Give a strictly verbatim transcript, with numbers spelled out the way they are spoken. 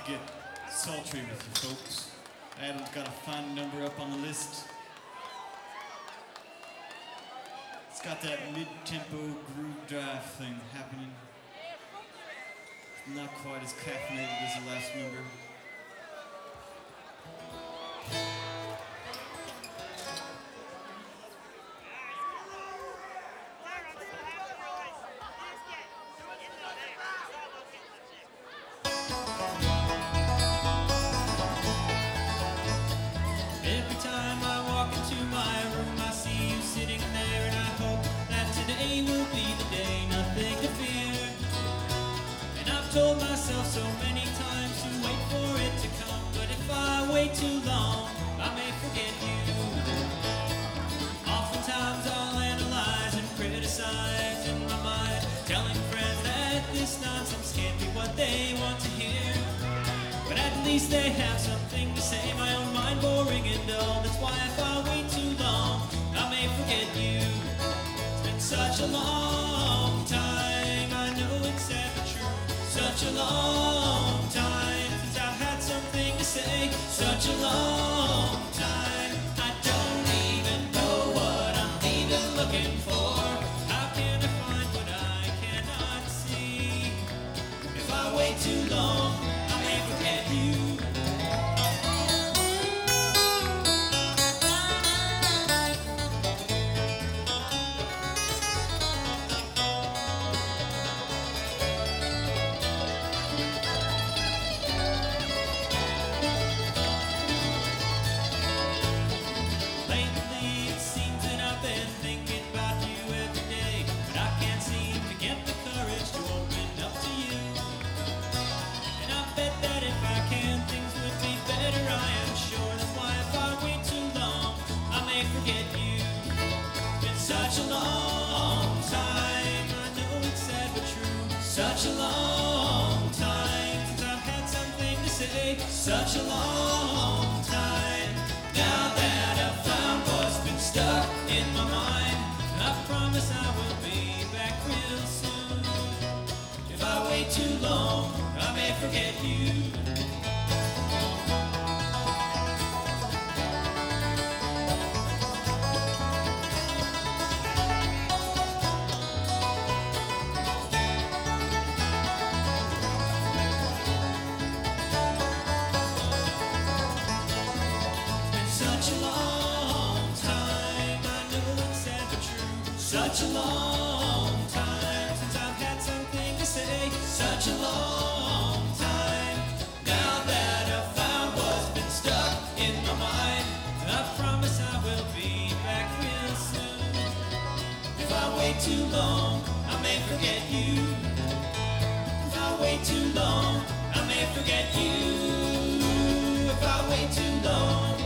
get sultry with you folks. I've got a fun number up on the list. It's got that mid-tempo groove drive thing happening. Not quite as caffeinated as the last number. Every time I walk into my room, I see you sitting there, and I hope that today will be the day, nothing to fear. And I've told myself so many times to wait for it to come, but if I wait too long, I may forget you. Oftentimes I'll analyze and criticize in my mind, telling friends that this nonsense can't be what they want to hear. But at least they have something to say, my own mind boring and dull. That's why if I wait too long, I may forget you. It's been such a long time, I know it's sad but true. Such a long time since I've had something to say. Such a long time, I don't even know what I'm even looking for. How can I find what I cannot see? If I wait too long, I may forget you. Lately it seems that I've been thinking about you every day, but I can't seem to get the courage to open up to you. And I bet that if I can, things would be better, I am sure. That's why if I wait too long, I may forget you. It's been such a long time, I know it's sad but true. Such a long time since I've had something to say. Such a long time. Now that I've found what's been stuck in my mind, I promise I will be back real soon. If I wait too long, I may forget you. Such a long time, I know it's sad but true. Such a long time since I've had something to say. Such a long time. Now that I've found what's been stuck in my mind, I promise I will be back real soon. If I wait too long, I may forget you. If I wait too long, I may forget you. If I wait too long,